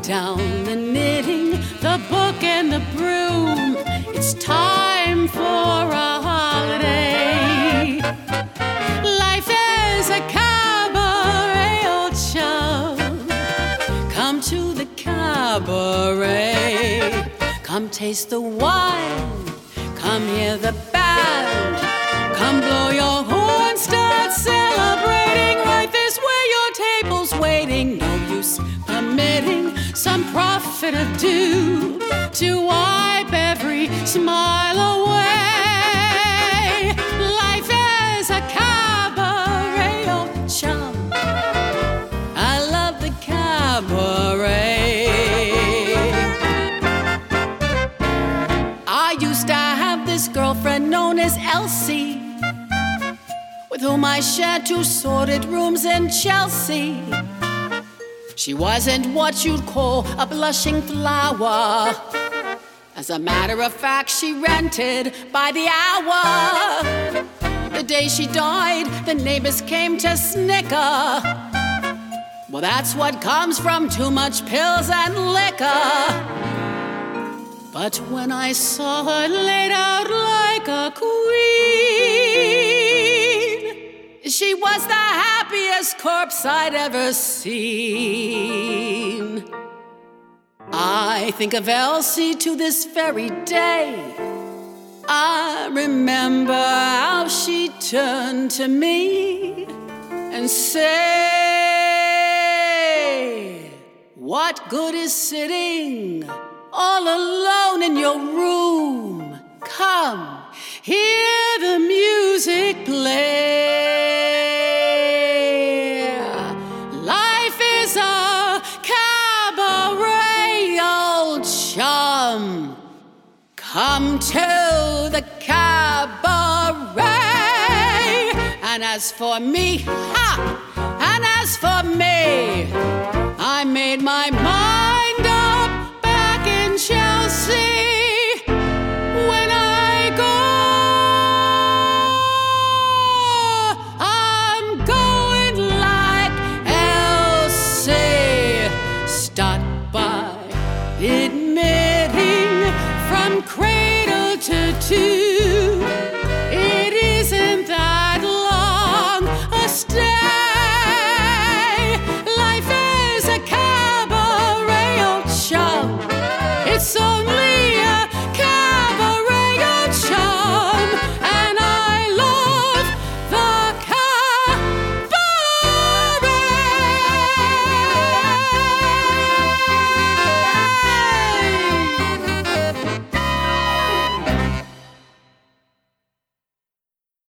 down the knitting, the book and the broom. It's time for a holiday. Life is a cabaret, old chum. Come to the cabaret. Come taste the wine. Come hear the band. Come blow your horn, start celebrating. Right this way, your table's waiting. No use permitting some prophet of doom to wipe every smile away. Life is a cabaret, oh chum. I love the cabaret. I used to have this girlfriend known as Elsie, with whom I shared 2 sordid rooms in Chelsea. She wasn't what you'd call a blushing flower. As a matter of fact, she rented by the hour. The day she died, the neighbors came to snicker. Well, that's what comes from too much pills and liquor. But when I saw her laid out like a queen, she was the happiest corpse I'd ever seen. I think of Elsie to this very day. I remember how she turned to me and said, "What good is sitting all alone in your room? Come, hear the music play. Life is a cabaret, old chum. Come to the cabaret. And as for me, and as for me, I made my mind up back in Chelsea. When I go, I'm going like Elsie. Start by it